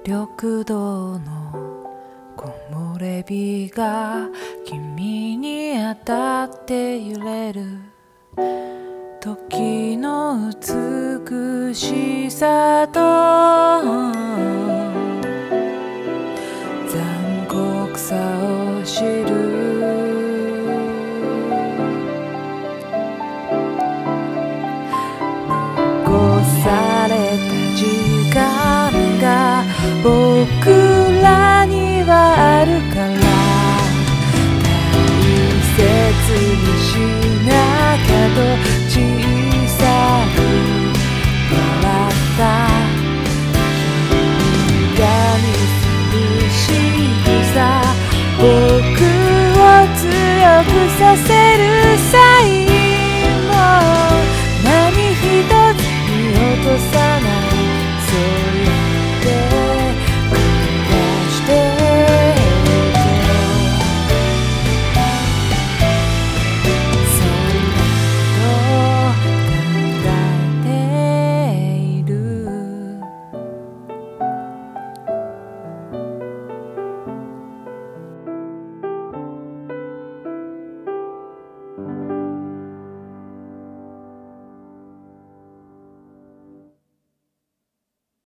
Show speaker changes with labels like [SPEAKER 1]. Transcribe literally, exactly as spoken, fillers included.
[SPEAKER 1] 緑道の木漏れ日が君に当たって揺れる時の美しさと残酷さを知る残された時間が僕らにはあるから大切にしなきゃと小さく笑った君が見せる仕草僕を強くさせるサインも何一つ見落とさない